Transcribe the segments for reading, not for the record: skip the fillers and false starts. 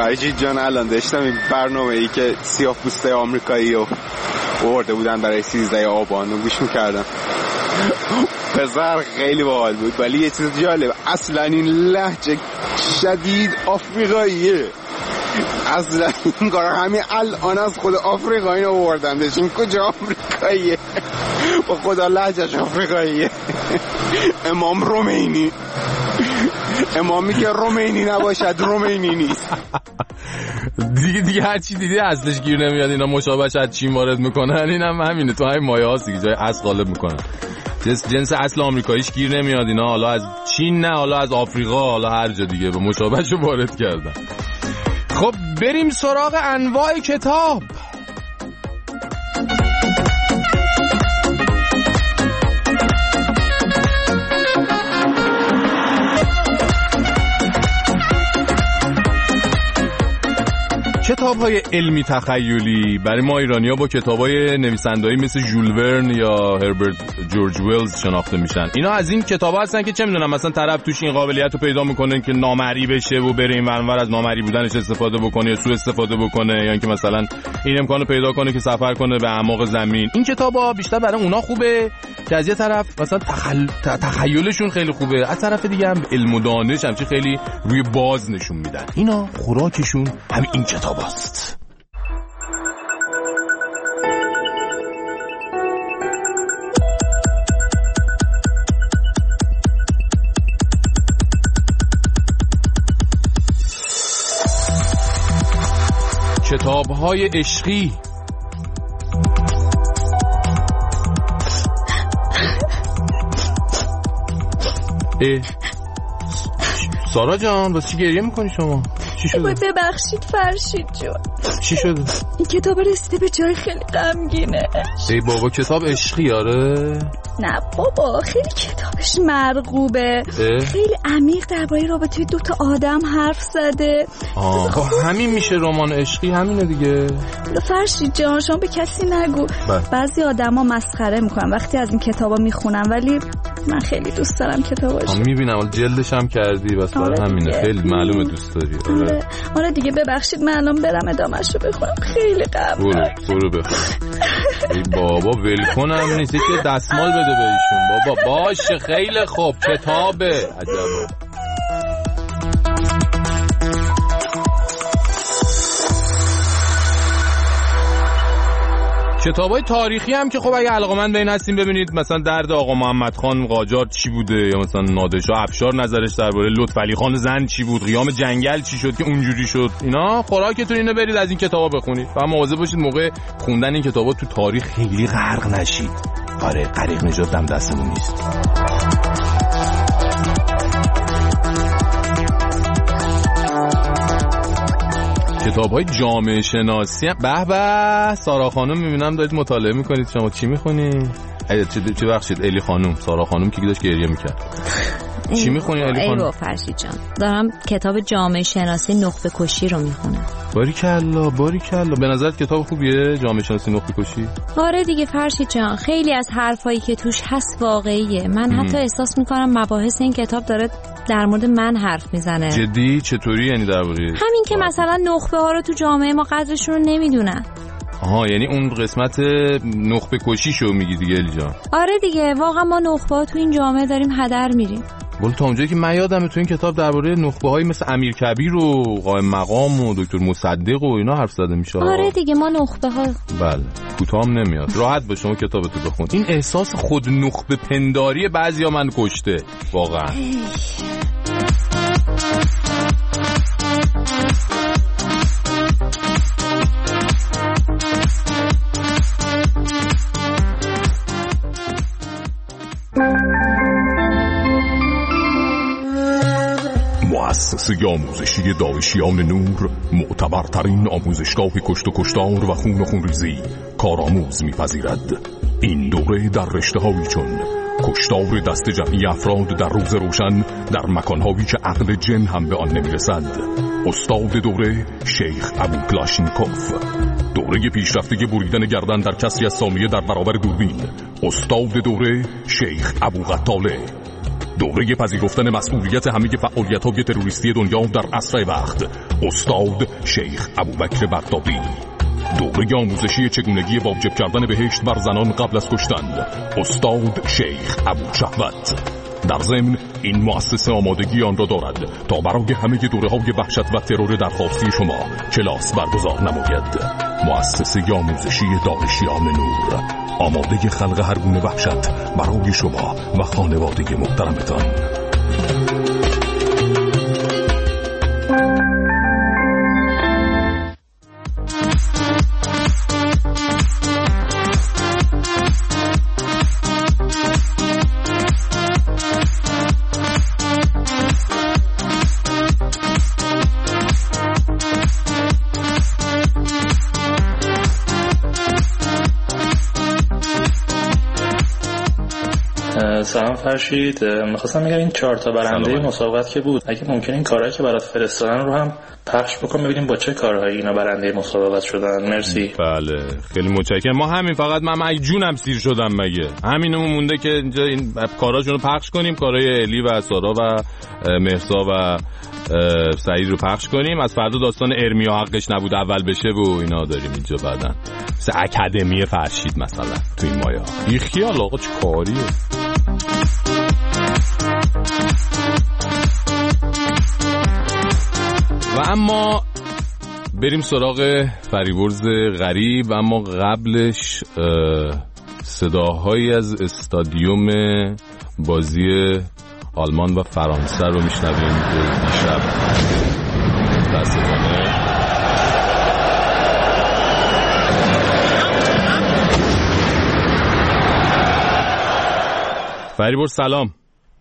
فرشید جان الان داشتم این برنامه‌ای که سیاه‌پوستای آمریکایی رو آورده بودن برای 13 آبان رو گوش می‌کردم. پسر خیلی باحال بود، ولی یه چیز جالب، اصلا این لهجه شدید آفریقاییه. اصلا این کار همین الان از خود آفریقایی رو آوردندش. این کجا آمریکاییه؟ با خدا لهجهش آفریقاییه. امام رومینی، امامی که رومینی نباشد رومینی نیست. دیگه هر چی دیدی اصلش گیر نمیاد. اینا مشابهش از چین وارد میکنن، اینم همینه، تو همین مایه هاست دیگه، جای اصل غالب میکنن. جنس اصل آمریکاییش گیر نمیاد، اینا حالا از چین نه، حالا از آفریقا، حالا هر جا دیگه به مشابهش وارد کردن. خب بریم سراغ انواع کتاب. کتاب‌های علمی تخیلی برای ما ایرانی‌ها با کتاب‌های نویسنده‌ای مثل ژول ورن یا هربرت جورج ویلز شناخته میشن. اینا از این کتاب‌ها هستن که چه می‌دونم مثلا طرف توش این قابلیت رو پیدا می‌کنه که نامرئی بشه و بره این ور از نامرئی بودنش استفاده بکنه یا سوء استفاده بکنه، یا اینکه مثلا این امکانو پیدا کنه که سفر کنه به اعماق زمین. این کتاب‌ها بیشتر برای اونا خوبه که از یه طرف مثلا تخیلشون خیلی خوبه، از طرف دیگه هم علم و دانش هم خیلی روی باز نشون میدن. اینا خوراکشون همین این کتاب است. کتاب‌های عشقی. سارا جان واسه چی گریه میکنی شما؟ چی شده؟ ببخشید فرشید جان. چی شده؟ این کتاب رسیده به جای خیلی غمگینه. ای بابا کتاب عشقی آره؟ نه بابا خیلی کتابش مرغوبه، خیلی عمیق درباره رابطه دوتا آدم حرف زده. همین میشه رمان عشقی، همینه دیگه. فرشید جان شما به کسی نگو. بعضی آدما مسخره میکنن وقتی از این کتابا میخونن، ولی من خیلی دوست دارم کتاباشو. میبینم جلدش هم کردی، بس برای همینه خیلی معلومه دوست داری. آره دیگه ببخشید من الان برم ادامه‌شو بخونم، خیلی غمه. برو بخون. ای بابا ولکنم نیست که دستمال بده بهشون. بابا باشه خیلی خوب، کتابه عجبا. کتابای تاریخی هم که خب اگه علاقه‌مند به این هستین ببینید مثلا درد آقا محمد خان قاجار چی بوده، یا مثلا نادرشاه افشار نظرش درباره لطفعلی خان زند چی بود، قیام جنگل چی شد که اونجوری شد. اینا خوراکتون اینه، برید از این کتابا بخونید و مواظب باشید موقع خوندن این کتابا تو تاریخ خیلی غرق نشید. آره غریق نجات دم دستمون نیست. کتاب‌های جامعه شناسی. به به سارا خانم میبینم دارید مطالعه میکنید، شما چی میخونید؟ چه بخشید الی خانم، سارا خانم که داشت گریه میکرد. چی میخونی الی خانم؟ ایو فرشید جان دارم کتاب جامعه شناسی نخبه کشی رو میخونم. باریکلا باریکلا. به نظرت کتاب خوبیه جامعه شناسی نخبه کشی؟ آره دیگه فرشید جان خیلی از حرفایی که توش هست واقعیه. من حتی احساس میکنم مباحث این کتاب داره در مورد من حرف میزنه. جدی؟ چطوری یعنی درباره همین که مثلا نخبه ها رو تو جامعه ما قدرشون رو نمیدونن. یعنی اون قسمت نخبه کشیشو میگی دیگه الی جان؟ آره دیگه واقعا ما نخبه ها تو این جامعه داریم هدر میریم. ولی تا اونجایی که من یادمه تو این کتاب درباره نخبه‌هایی مثل امیر کبیر و قائم مقام و دکتر مصدق و اینا حرف زده میشه. آره دیگه ما نخبه‌ها. بله کوتاهم نمیاد. راحت باش شما کتابتو بخون. این احساس خود نخبه پنداری بعضیا من کشته واقعا. مؤسسه آموزشی داعشیان نور معتبرترین آموزشگاه کشت و کشتار و خون و خونریزی کارآموز می‌پذیرد. این دوره در رشته‌هایی چون کشتار دست جمعی افراد در روز روشن در مکان‌هایی که عقل جن هم به آن نمی‌رسد. استاد دوره شیخ ابو کلاشنکوف. دوره پیشرفته بریدن گردن در کسری از ثانیه در برابر دوربین. استاد دوره شیخ ابو قتاله. دوره پذیرفتن مسئولیت همه فعالیت‌های تروریستی دنیا در عصر وقت، استاد شیخ ابوبکر بغدادی. دوره آموزشی چگونگی واجب کردن بهشت بر زنان قبل از کشتن، استاد شیخ ابوشهوت. در ضمن این مؤسسه آمادگی آن را دارد تا برای همه دوره‌های وحشت و ترور درخواستی شما کلاس برگزار نماید. مؤسسه آموزشی دانشیان نور، آماده خلق هر گونه وحشت برای شما و خانواده محترمتان. سلام فرشید، میخواستم بگم این 4 تا برنده مسابقات که بود، اگه ممکنه این کارهایی که برات فرستادن رو هم پخش بکن ببینیم با چه کارهایی اینا برنده مسابقات شدن. مرسی. بله خیلی متشکرم. ما همین فقط من جونم سیر شدم، مگه همینمون مونده که اینجا این کاراشون رو پخش کنیم، کارهای الی و سارا و مهسا و سعید رو پخش کنیم. از فردا داستان ارمیا حقش نبود اول بشه و اینا داریم اینجا بعدن مثل اکادمی فرشید مثلا تو این مایا. بی خیال آقا چه کاریه. و اما بریم سراغ فریبرز غریب، اما قبلش صداهایی از استادیوم بازی آلمان و فرانسه رو میشنویم که دیشب متاسفانه فریبرز سلام.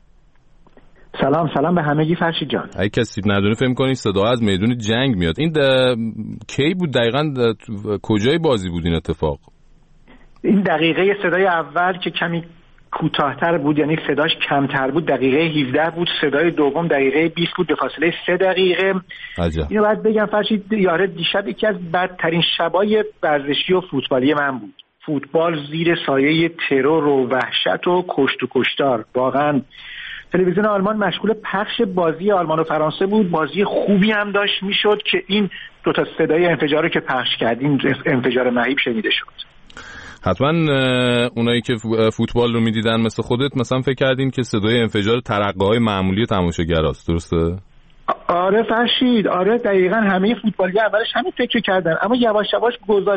سلام به همگی فرشید جان. اگه کسی ندونه فهم کنید صدا از میدون جنگ میاد. این کی بود دقیقاً؟ کجای بازی بود این اتفاق؟ این دقیقه صدای اول که کمی کوتاه‌تر بود، یعنی صداش کمتر بود، دقیقه 17 بود. صدای دوم دقیقه 20 بود به فاصله 3 دقیقه. عجب. اینو باید بگم فرشید، یاره دیشب یکی از بدترین شبای ورزشی و فوتبالی من بود. فوتبال زیر سایه ترور و وحشت و کشت و کشتار. واقعاً تلویزیون آلمان مشغول پخش بازی آلمان و فرانسه بود. بازی خوبی هم داشت میشد که این 2 تا صدای انفجار رو که پخش کردیم، انفجار مهیب شنیده شد. حتما اونایی که فوتبال رو میدیدن مثل خودت مثلا فکر کردین که صدای انفجار ترقه‌های معمولی تماشاگراست، درسته؟ آره فرشید، آره دقیقاً همه فوتبالی‌ها اولش همین فکر کردن، اما یواش یواش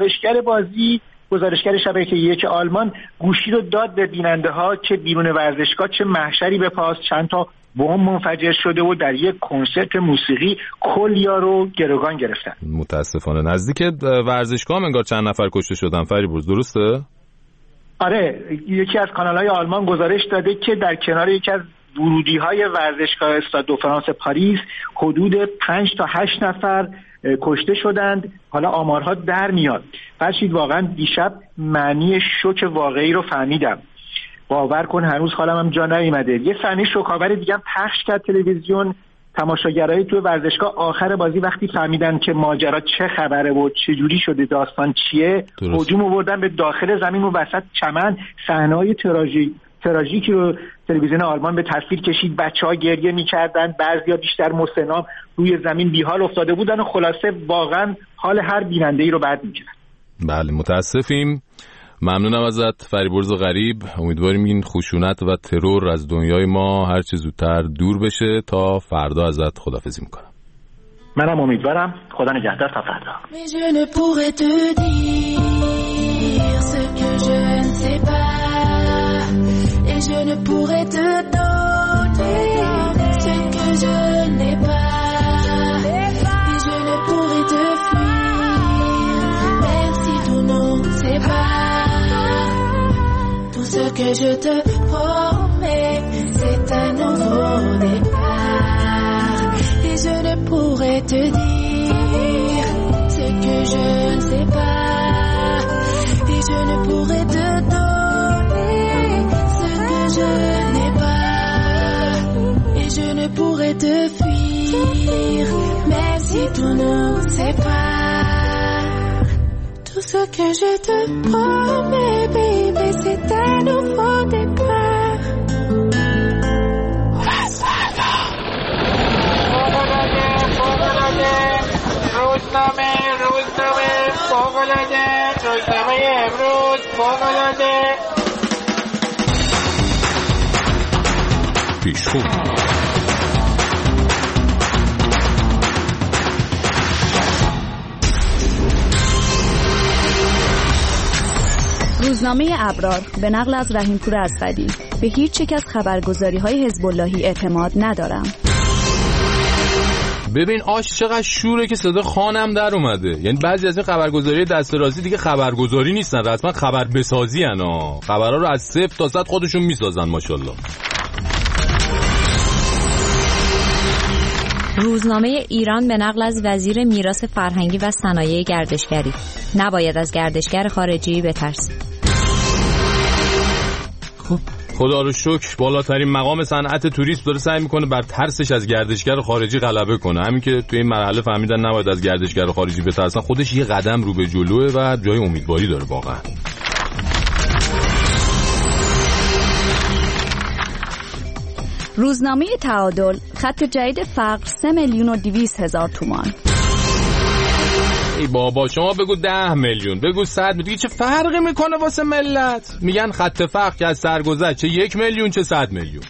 گزارشگر شبکه 1 آلمان گوشی رو داد به بیننده ها که بیرون ورزشگاه چه محشری به پاس، چند تا بمب منفجر شده و در یک کنسرت موسیقی کلیا رو گروگان گرفتن. متاسفانه نزدیک ورزشگاه هم انگار چند نفر کشته شدن فریبرز، درسته؟ آره، یکی از کانال‌های آلمان گزارش داده که در کنار یکی از ورودی‌های ورزشگاه استاد دو فرانس پاریس حدود 5 تا 8 نفر کشته شدند. حالا آمارها در میاد. فرشید واقعا دیشب معنی شوک واقعی رو فهمیدم. باور کن هنوز حالم هم جا نیومده. یه صحنه شوک‌آور دیگه هم پخش کرد تلویزیون. تماشاگرای تو ورزشگاه آخر بازی وقتی فهمیدن که ماجرا چه خبره و چه جوری شده، داستان چیه، هجوم آوردن به داخل زمین و وسط چمن. صحنه‌های تراژیکی رو تلویزیون آلمان به تصویر کشید. بچه‌ها گریه می‌کردن، بعضیا بیشتر مسن‌ها روی زمین بی‌حال افتاده بودن و خلاصه واقعا حال هر بیننده‌ای رو بد می‌کرد. بله متاسفیم. ممنونم ازت فریبرز غریب. امیدواریم این خشونت و ترور از دنیای ما هر چه زودتر دور بشه. تا فردا ازت خداحافظی می‌کنم. منم امیدوارم. خدا نگهدار تا فردا. Je ne pourrais te donner ce que je n'ai pas, et je ne pourrais te fuir, même si tout non c'est pas. Tout ce que je te promets, c'est un nouveau départ, et je ne pourrais te dire ce que je ne sais pas, et je ne pourrais te donner je n'ai pas, et je ne pourrais te fuir, même si tout ne sait pas. Tout ce que je te promets, baby, c'est un nouveau départ. فوق‌العاده روزنامه امروز فوق‌العاده پیشخوان. روزنامه ابرار به نقل از رحیم‌پور اسدی: به هیچ یک از خبرگزاری‌های حزب اللهی اعتماد ندارم. ببین آش چقدر شوره که صدا خانم در اومده. یعنی بعضی از این خبرگزاری دست راستی دیگه خبرگزاری نیستن، رسما خبر بسازی انا. خبرها رو از 0 تا 100 خودشون میسازن ماشاءالله. روزنامه ایران به نقل از وزیر میراث فرهنگی و صنایع گردشگری: نباید از گردشگر خارجی بترسید. خب خدا رو شکر بالاترین مقام صنعت توریسم داره سعی میکنه بر ترسش از گردشگر خارجی غلبه کنه. همین که توی این مرحله فهمیدن نباید از گردشگر خارجی بترسن، خودش یه قدم رو به جلوه و جای امیدواری داره واقعا. روزنامه تعادل: خط جدید فقر 3,200,000 تومان. ای بابا شما بگو 10 میلیون، بگو 100 میلیون، چه فرقی میکنه واسه ملت؟ میگن خط فقر که از سرگذشت چه 1 میلیون چه 100 میلیون.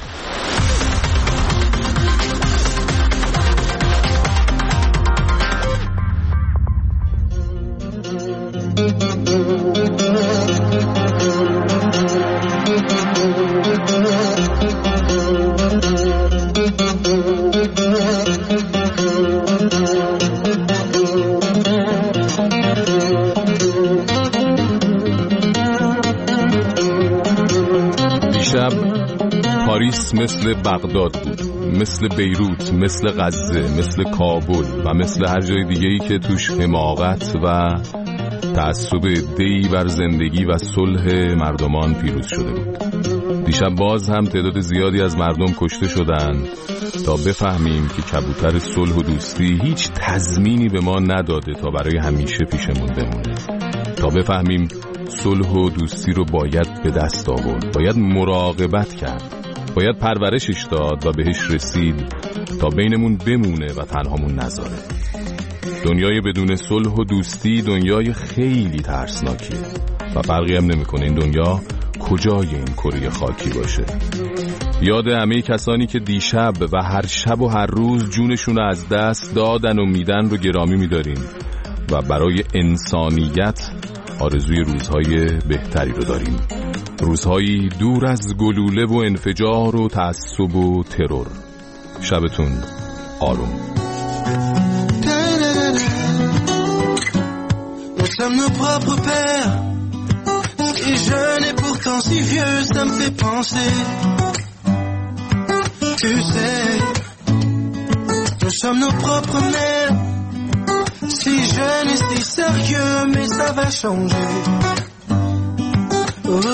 پاریس مثل بغداد بود، مثل بیروت، مثل غزه، مثل کابل و مثل هر جای دیگه‌ای که توش حماقت و تعصب عده‌ای بر زندگی و صلح مردمان پیروز شده بود. دیشب باز هم تعداد زیادی از مردم کشته شدند تا بفهمیم که کبوتر صلح و دوستی هیچ تضمینی به ما نداده تا برای همیشه پیشمون بمونه. تا بفهمیم صلح و دوستی رو باید به دست آورد، باید مراقبت کرد، باید پرورشش داد و بهش رسید تا بینمون بمونه و تنهامون نذاره. دنیای بدون صلح و دوستی دنیای خیلی ترسناکیه و فرقی هم نمیکنه این دنیا کجای این کره خاکی باشه. یاد همه کسانی که دیشب و هر شب و هر روز جونشون از دست دادن و میدن رو گرامی میداریم و برای انسانیت آرزوی روزهای بهتری رو داریم، روزهایی دور از گلوله و انفجار و تعصب و ترور. شبتون آروم. Nous sommes nos propres pères, si jeunes et pourtant si vieux, ça me fait penser. Tu sais, nous sommes nos propres mères, si jeunes et si sérieux, mais ça va changer. Oh, oh,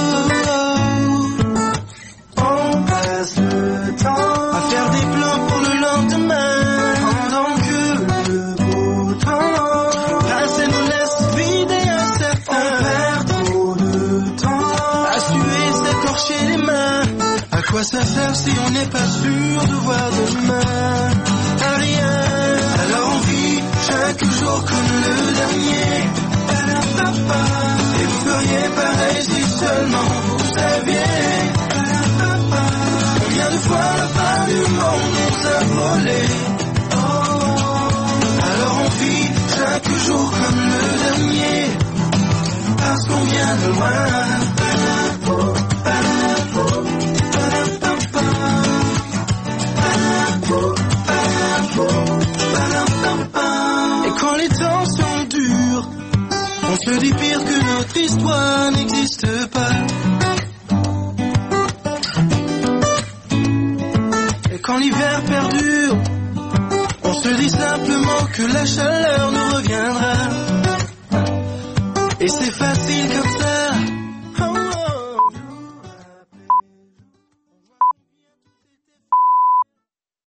oh. On passe le temps à faire des plans pour le lendemain, pendant que le beau temps passe et nous laisse vides et incertains. On perd trop de temps à suer, s'écorcher les mains. À quoi ça sert si on n'est pas sûr de voir demain? À rien. Alors on vit chaque jour comme le dernier. Et vous feriez pareil si seulement vous saviez. Combien de fois la fin du monde nous a volé. Alors on vit chaque jour comme le dernier, parce qu'on vient de loin. Et quand les temps sont durs, on se dit pire que notre histoire n'existe pas. Et quand l'hiver perdure, on se dit simplement que la chaleur nous reviendra. Et c'est facile comme ça